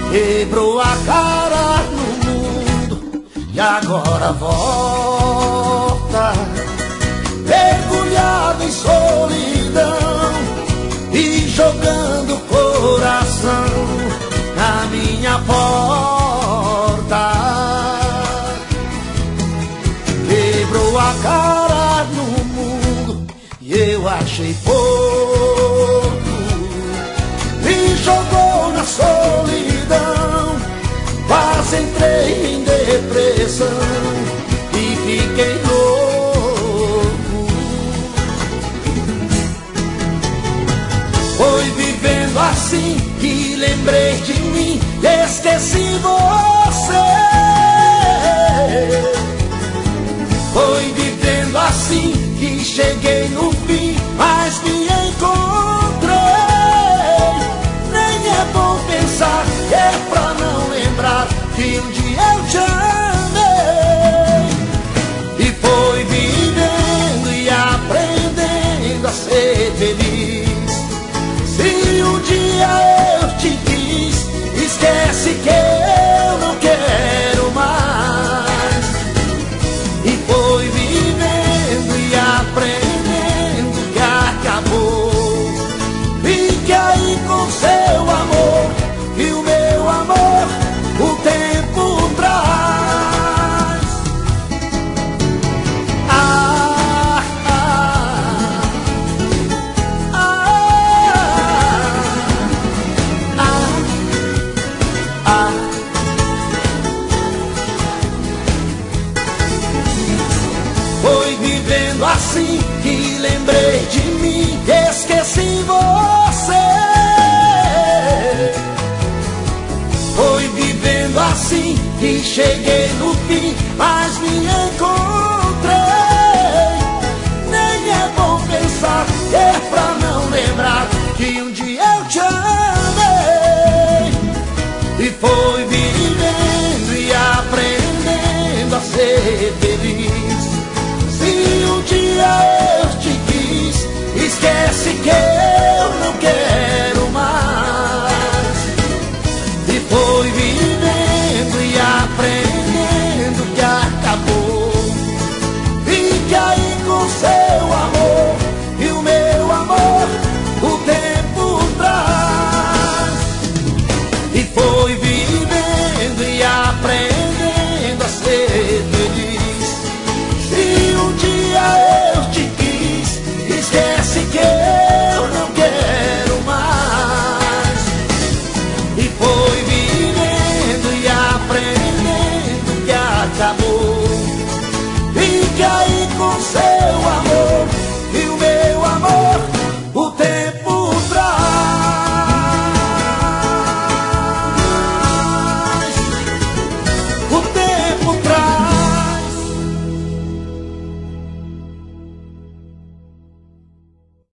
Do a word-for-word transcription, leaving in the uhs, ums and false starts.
Quebrou a cara no mundo e agora volta, mergulhado em solidão e jogando o coração na minha porta. Quebrou a cara no mundo e eu achei pouco, me jogou na solidão, quase entrei em depressão e fiquei louco. Foi vivendo assim que lembrei de mim, esqueci você. Foi vivendo assim que cheguei no fim, mas me encontrei. Nem é bom pensar, é pra não lembrar que um dia eu te amei. E foi vivendo e aprendendo a ser feliz. Se um dia eu te quis, esquece que eu não quero mais. E foi vivendo e aprendendo que acabou. Fique aí com seu amor e o meu amor o tempo traz. Ah, ah, ah, ah, ah. Foi vivendo assim que lembrei de mim, esqueci você. Foi vivendo assim que cheguei no fim, mas me encontrei.